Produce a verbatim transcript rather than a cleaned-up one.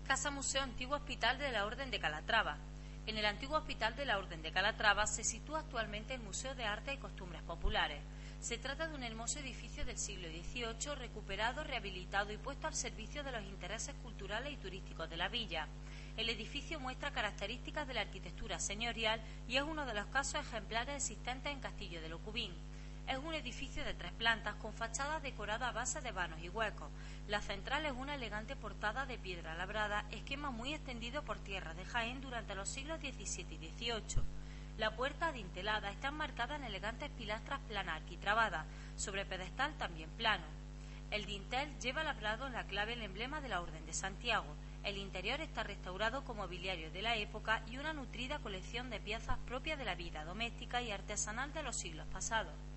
Casa Museo Antiguo Hospital de la Orden de Calatrava. En el antiguo Hospital de la Orden de Calatrava se sitúa actualmente el Museo de Arte y Costumbres Populares. Se trata de un hermoso edificio del siglo dieciocho, recuperado, rehabilitado y puesto al servicio de los intereses culturales y turísticos de la villa. El edificio muestra características de la arquitectura señorial y es uno de los casos ejemplares existentes en Castillo de Locubín. Es un edificio de tres plantas con fachada decorada a base de vanos y huecos. La central es una elegante portada de piedra labrada, esquema muy extendido por tierras de Jaén durante los siglos diecisiete y dieciocho. La puerta adintelada está enmarcada en elegantes pilastras planas arquitrabadas, sobre pedestal también plano. El dintel lleva labrado en la clave el emblema de la Orden de Santiago. El interior está restaurado con mobiliario de la época y una nutrida colección de piezas propias de la vida doméstica y artesanal de los siglos pasados.